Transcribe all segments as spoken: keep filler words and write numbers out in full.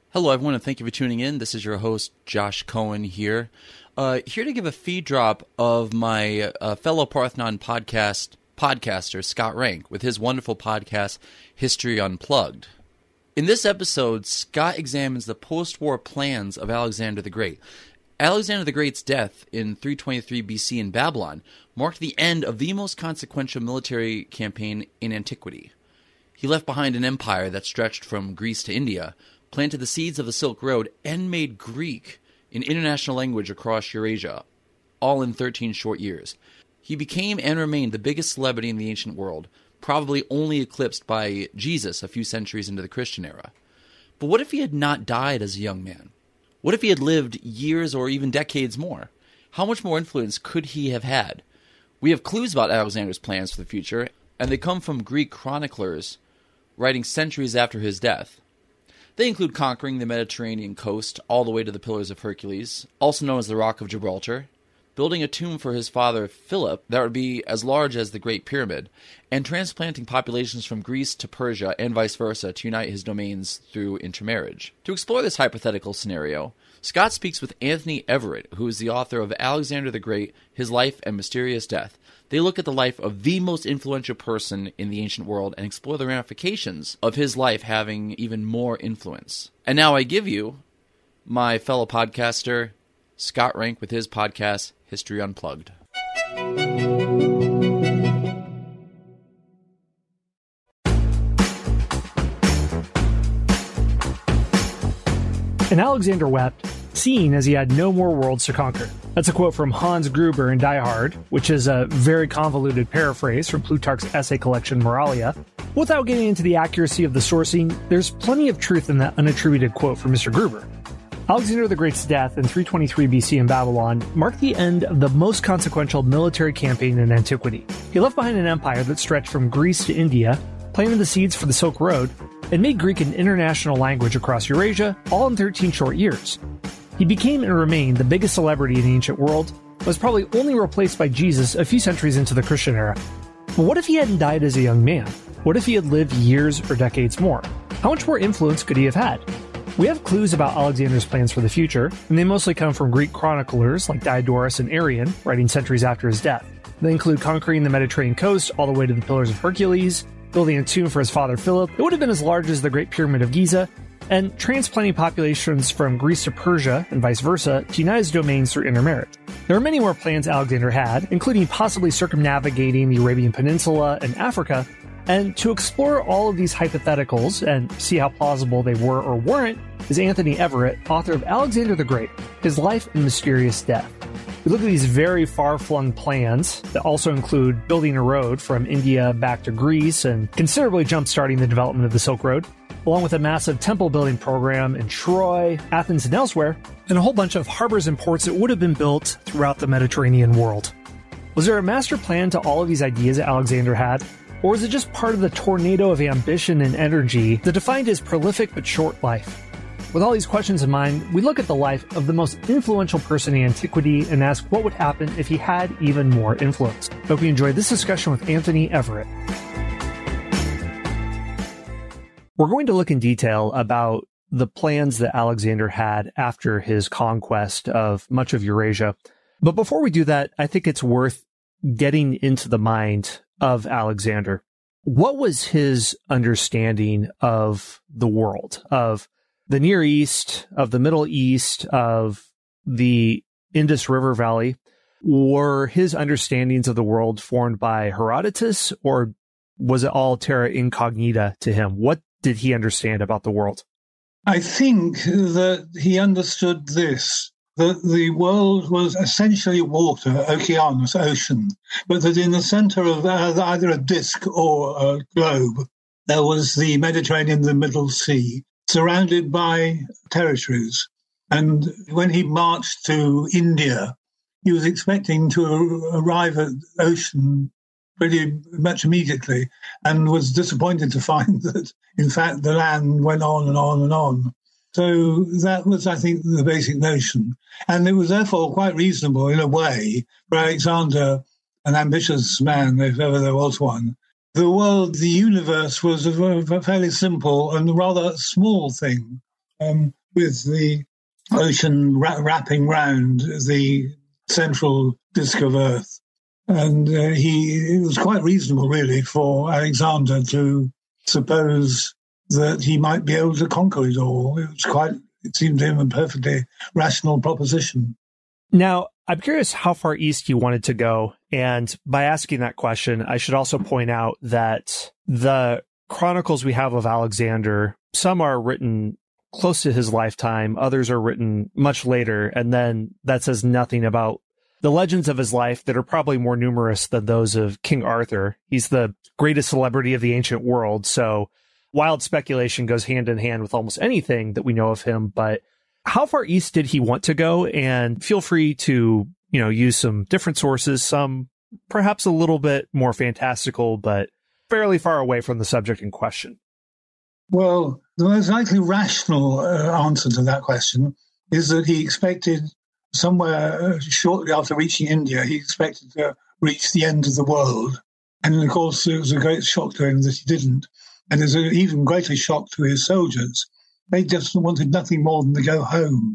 Hello, everyone, and thank you for tuning in. This is your host, Josh Cohen, here. Uh, here to give a feed drop of my uh, fellow Parthenon podcast podcaster, Scott Rank, with his wonderful podcast, History Unplugged. In this episode, Scott examines the post-war plans of Alexander the Great. Alexander the Great's death in three twenty-three B C in Babylon marked the end of the most consequential military campaign in antiquity. He left behind an empire that stretched from Greece to India, planted the seeds of the Silk Road, and made Greek an international language across Eurasia, all in thirteen short years. He became and remained the biggest celebrity in the ancient world, probably only eclipsed by Jesus a few centuries into the Christian era. But what if he had not died as a young man? What if he had lived years or even decades more? How much more influence could he have had? We have clues about Alexander's plans for the future, and they come from Greek chroniclers writing centuries after his death. They include conquering the Mediterranean coast all the way to the Pillars of Hercules, also known as the Rock of Gibraltar, building a tomb for his father Philip that would be as large as the Great Pyramid, and transplanting populations from Greece to Persia and vice versa to unite his domains through intermarriage. To explore this hypothetical scenario, Scott speaks with Anthony Everett, who is the author of Alexander the Great, His Life and Mysterious Death. They look at the life of the most influential person in the ancient world and explore the ramifications of his life having even more influence. And now I give you my fellow podcaster, Scott Rank, with his podcast, History Unplugged. And Alexander wept, seeing as he had no more worlds to conquer. That's a quote from Hans Gruber in Die Hard, which is a very convoluted paraphrase from Plutarch's essay collection Moralia. Without getting into the accuracy of the sourcing, there's plenty of truth in that unattributed quote from Mister Gruber. Alexander the Great's death in three twenty-three B C in Babylon marked the end of the most consequential military campaign in antiquity. He left behind an empire that stretched from Greece to India, planted the seeds for the Silk Road, and made Greek an international language across Eurasia, all in thirteen short years. He became and remained the biggest celebrity in the ancient world, was probably only replaced by Jesus a few centuries into the Christian era. But what if he hadn't died as a young man? What if he had lived years or decades more? How much more influence could he have had? We have clues about Alexander's plans for the future, and they mostly come from Greek chroniclers like Diodorus and Arrian, writing centuries after his death. They include conquering the Mediterranean coast all the way to the Pillars of Hercules, building a tomb for his father Philip, it would have been as large as the Great Pyramid of Giza, and transplanting populations from Greece to Persia and vice versa to unite his domains through intermarriage. There are many more plans Alexander had, including possibly circumnavigating the Arabian Peninsula and Africa, and to explore all of these hypotheticals and see how plausible they were or weren't is Anthony Everett, author of Alexander the Great, His Life and Mysterious Death. We look at these very far-flung plans that also include building a road from India back to Greece and considerably jump-starting the development of the Silk Road, along with a massive temple-building program in Troy, Athens, and elsewhere, and a whole bunch of harbors and ports that would have been built throughout the Mediterranean world. Was there a master plan to all of these ideas that Alexander had, or was it just part of the tornado of ambition and energy that defined his prolific but short life? With all these questions in mind, we look at the life of the most influential person in antiquity and ask what would happen if he had even more influence. Hope you enjoyed this discussion with Anthony Everett. We're going to look in detail about the plans that Alexander had after his conquest of much of Eurasia. But before we do that, I think it's worth getting into the mind of Alexander. What was his understanding of the world, of the Near East, of the Middle East, of the Indus River Valley? Were his understandings of the world formed by Herodotus, or was it all terra incognita to him? What did he understand about the world? I think that he understood this, that the world was essentially water, oceanus, ocean, but that in the center of either a disk or a globe, there was the Mediterranean, the Middle Sea, surrounded by territories. And when he marched to India, he was expecting to arrive at ocean pretty much immediately, and was disappointed to find that, in fact, the land went on and on and on. So that was, I think, the basic notion. And it was therefore quite reasonable, in a way, for Alexander, an ambitious man, if ever there was one. The world, the universe, was a fairly simple and rather small thing. um, with the ocean ra- wrapping round the central disk of Earth. And uh, he it was quite reasonable, really, for Alexander to suppose that he might be able to conquer it all. It was quite, it seemed to him a perfectly rational proposition. Now, I'm curious how far east you wanted to go. And by asking that question, I should also point out that the chronicles we have of Alexander, some are written close to his lifetime, others are written much later, and then that says nothing about the legends of his life that are probably more numerous than those of King Arthur. He's the greatest celebrity of the ancient world, so wild speculation goes hand in hand with almost anything that we know of him. But how far east did he want to go? And feel free to, you know, use some different sources, some perhaps a little bit more fantastical, but fairly far away from the subject in question. Well, the most likely rational uh, answer to that question is that he expected somewhere uh, shortly after reaching India, he expected to reach the end of the world. And of course, it was a great shock to him that he didn't. And it was an even greater shock to his soldiers. They just wanted nothing more than to go home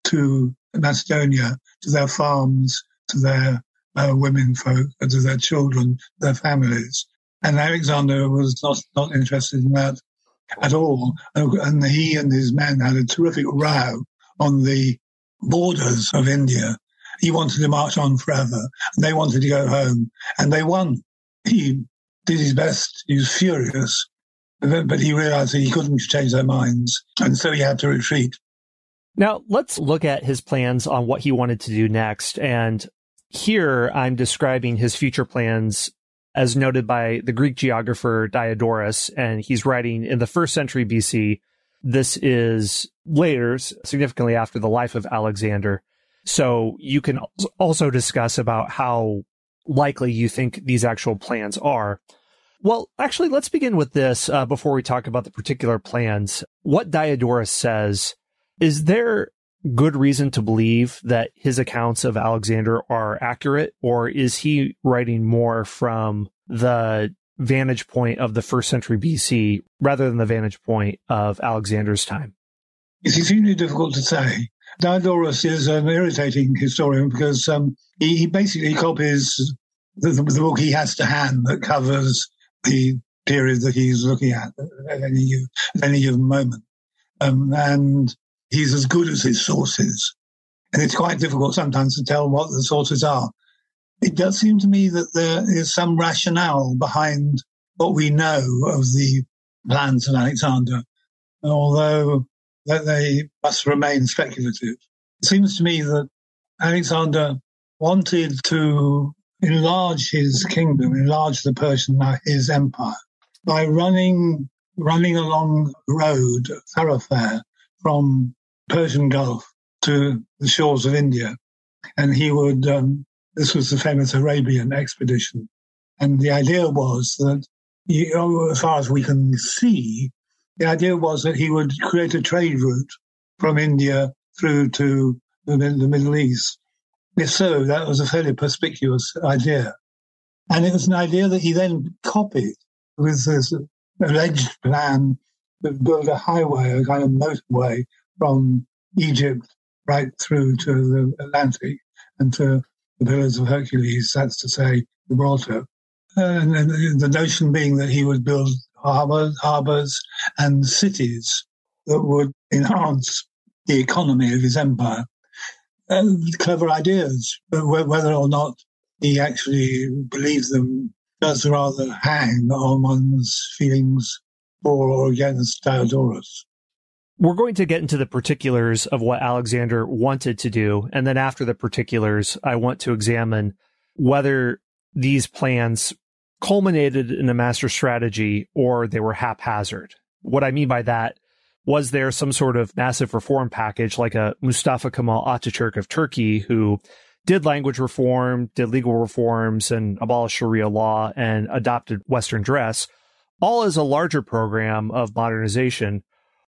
to Macedonia, to their farms, to their uh, women folk, and to their children, their families. And Alexander was not, not interested in that at all. And he and his men had a terrific row on the borders of India. He wanted to march on forever, and they wanted to go home, and they won. He did his best. He was furious, but he realized that he couldn't change their minds, and so he had to retreat. Now, let's look at his plans on what he wanted to do next. And here I'm describing his future plans as noted by the Greek geographer Diodorus, and he's writing in the first century B C. This is later, significantly after the life of Alexander. So you can also discuss about how likely you think these actual plans are. Well, actually, let's begin with this uh, before we talk about the particular plans. What Diodorus says, is there good reason to believe that his accounts of Alexander are accurate, or is he writing more from the vantage point of the first century B C rather than the vantage point of Alexander's time? It's extremely difficult to say. Diodorus is an irritating historian because um, he, he basically copies the, the, the book he has to hand that covers the period that he's looking at at any, at any given moment. Um, and he's as good as his sources. And it's quite difficult sometimes to tell what the sources are. It does seem to me that there is some rationale behind what we know of the plans of Alexander, although that they must remain speculative. It seems to me that Alexander wanted to enlarge his kingdom, enlarge the Persian, his empire, by running running along a road, a thoroughfare, from Persian Gulf to the shores of India. And he would, um, this was the famous Arabian expedition. And the idea was that, you know, as far as we can see, the idea was that he would create a trade route from India through to the, the Middle East. If so, that was a fairly perspicuous idea. And it was an idea that he then copied with this alleged plan to build a highway, a kind of motorway from Egypt right through to the Atlantic and to the Pillars of Hercules, that's to say, Gibraltar. And, and the notion being that he would build harbors, harbors and cities that would enhance the economy of his empire. Uh, clever ideas, but whether or not he actually believes them does rather hang on one's feelings for or against Diodorus. We're going to get into the particulars of what Alexander wanted to do, and then after the particulars, I want to examine whether these plans culminated in a master strategy or they were haphazard. What I mean by that, was there some sort of massive reform package like a Mustafa Kemal Ataturk of Turkey who did language reform, did legal reforms, and abolished Sharia law and adopted Western dress, all as a larger program of modernization?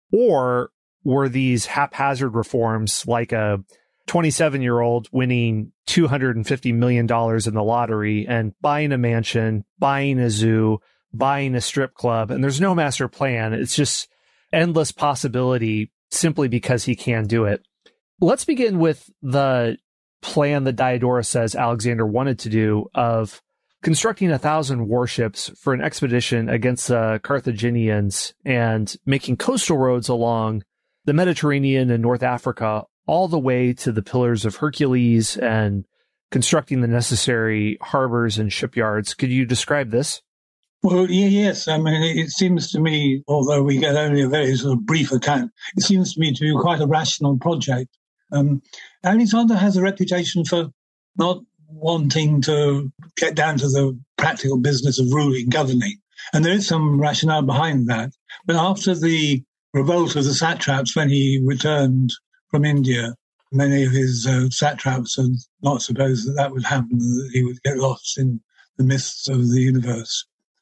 Or were these haphazard reforms like a twenty-seven-year-old winning two hundred fifty million dollars in the lottery and buying a mansion, buying a zoo, buying a strip club, and there's no master plan? It's just endless possibility simply because he can do it. Let's begin with the plan that Diodorus says Alexander wanted to do of constructing a thousand warships for an expedition against the Carthaginians and making coastal roads along the Mediterranean and North Africa all the way to the Pillars of Hercules and constructing the necessary harbors and shipyards. Could you describe this? Well, yeah, yes. I mean, it seems to me, although we get only a very sort of brief account, it seems to me to be quite a rational project. Um, Alexander has a reputation for not wanting to get down to the practical business of ruling, governing. And there is some rationale behind that. But after the revolt of the satraps, when he returned from India, many of his uh, satraps had not supposed that that would happen, that he would get lost in the mists of the universe.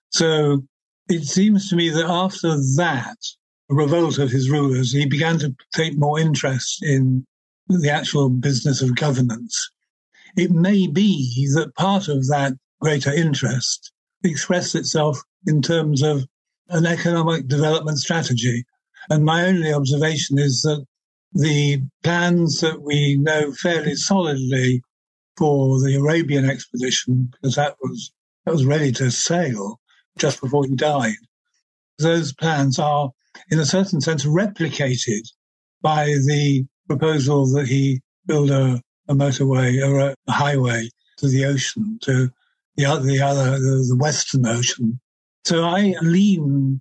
So it seems to me that after that revolt of his rulers, he began to take more interest in the actual business of governance. It may be that part of that greater interest expressed itself in terms of an economic development strategy. And my only observation is that the plans that we know fairly solidly for the Arabian expedition, because that was that was ready to sail just before he died, those plans are, in a certain sense, replicated by the proposal that he build a a motorway or a highway to the ocean, to the other, the other, the, the Western Ocean. So I lean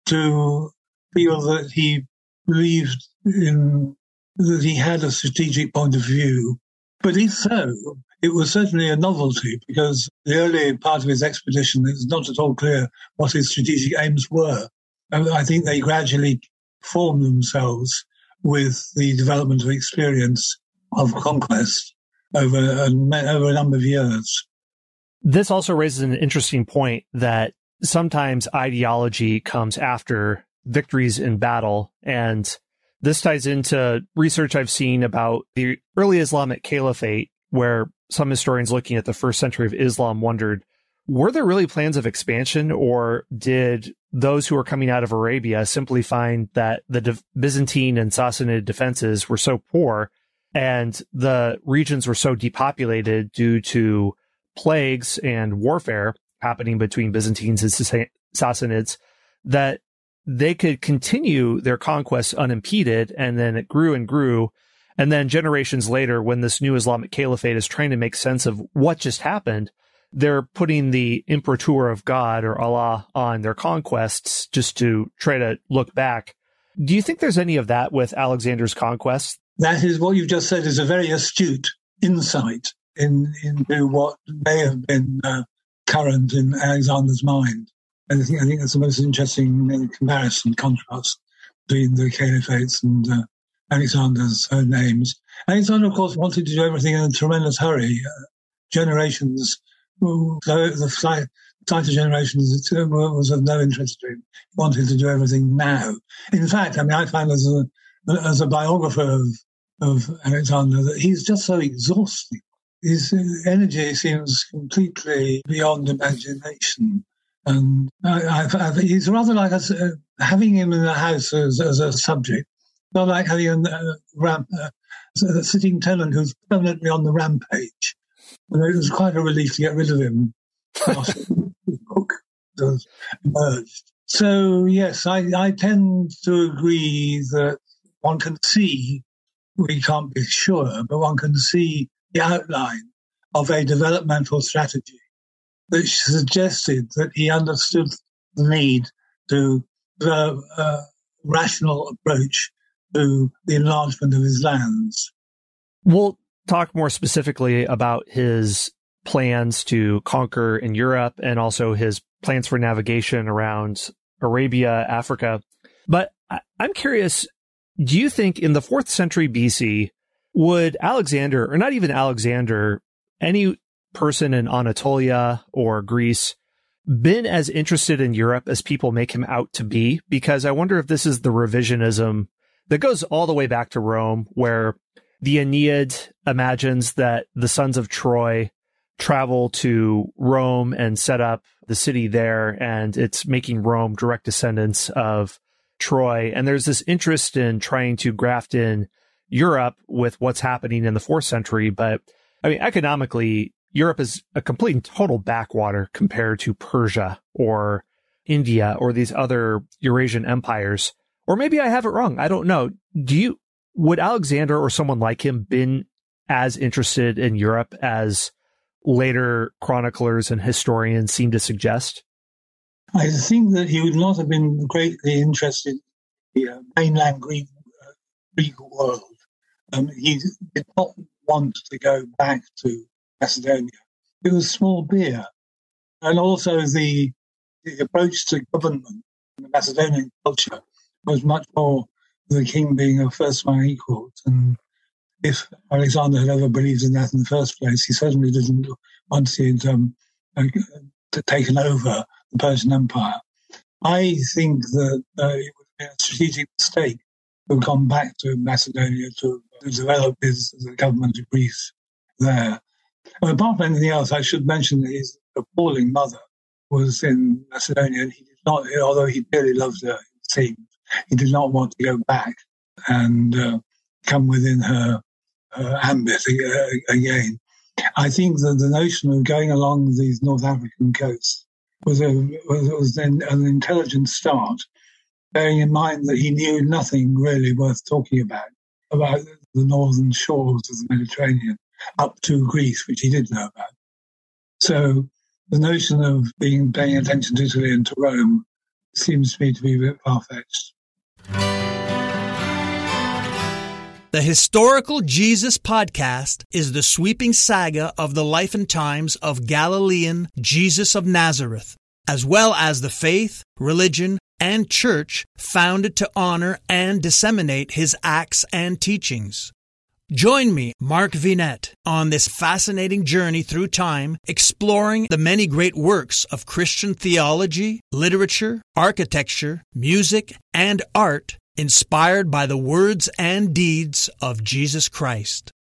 to feel that he believed in, that he had a strategic point of view. But if so, it was certainly a novelty, because the early part of his expedition, it's not at all clear what his strategic aims were. I think they gradually formed themselves with the development of experience of conquest over a, over a number of years. This also raises an interesting point that sometimes ideology comes after victories in battle. And this ties into research I've seen about the early Islamic Caliphate, where some historians looking at the first century of Islam wondered, were there really plans of expansion, or did those who were coming out of Arabia simply find that the Byzantine and Sassanid defenses were so poor and the regions were so depopulated due to plagues and warfare happening between Byzantines and Sassanids that they could continue their conquests unimpeded, and then it grew and grew. And then generations later, when this new Islamic Caliphate is trying to make sense of what just happened, they're putting the Imperator of God, or Allah, on their conquests just to try to look back. Do you think there's any of that with Alexander's conquests? That is, what you've just said is a very astute insight in, into what may have been uh, current in Alexander's mind. And I think, I think that's the most interesting comparison, contrast between the caliphates and uh, Alexander's own names. Alexander, of course, wanted to do everything in a tremendous hurry. Uh, generations, so the flight, flight of generations was of no interest to him. He wanted to do everything now. In fact, I mean, I find as a as a biographer of, of Alexander that he's just so exhausting. His energy seems completely beyond imagination. And I, I, I, he's rather like us, uh, having him in the house as, as a subject, not like having a, a, ramp, uh, a sitting tenant who's permanently on the rampage. And it was quite a relief to get rid of him after the book has emerged. So, yes, I, I tend to agree that one can see, we can't be sure, but one can see the outline of a developmental strategy which suggested that he understood the need to develop a rational approach to the enlargement of his lands. We'll talk more specifically about his plans to conquer in Europe and also his plans for navigation around Arabia, Africa. But I'm curious, do you think in the fourth century B C, would Alexander, or not even Alexander, any person in Anatolia or Greece, been as interested in Europe as people make him out to be? Because I wonder if this is the revisionism that goes all the way back to Rome, where the Aeneid imagines that the sons of Troy travel to Rome and set up the city there, and it's making Rome direct descendants of Troy, and there's this interest in trying to graft in Europe with what's happening in the fourth century. But I mean, economically, Europe is a complete and total backwater compared to Persia or India or these other Eurasian empires. Or maybe I have it wrong. I don't know. Do you, would Alexander or someone like him been as interested in Europe as later chroniclers and historians seem to suggest? I think that he would not have been greatly interested in the uh, mainland Greek, uh, Greek world. Um, he did not want to go back to Macedonia. It was small beer. And also the, the approach to government in the Macedonian culture was much more the king being a first my equal. And if Alexander had ever believed in that in the first place, he certainly didn't once he had um, uh, taken over the Persian Empire. I think that uh, it would be a strategic mistake to have gone back to Macedonia to, to develop his the government of Greece there. Well, apart from anything else, I should mention that his appalling mother was in Macedonia, and he did not, although he dearly loved her, it seemed, he did not want to go back and uh, come within her, her ambit again. I think that the notion of going along these North African coasts was, a, was, was then an intelligent start, bearing in mind that he knew nothing really worth talking about, about the northern shores of the Mediterranean, up to Greece, which he did know about. So the notion of being paying attention to Italy and to Rome seems to me to be a bit far-fetched. The Historical Jesus Podcast is the sweeping saga of the life and times of Galilean Jesus of Nazareth, as well as the faith, religion, and church founded to honor and disseminate his acts and teachings. Join me, Mark Vinette, on this fascinating journey through time, exploring the many great works of Christian theology, literature, architecture, music, and art inspired by the words and deeds of Jesus Christ.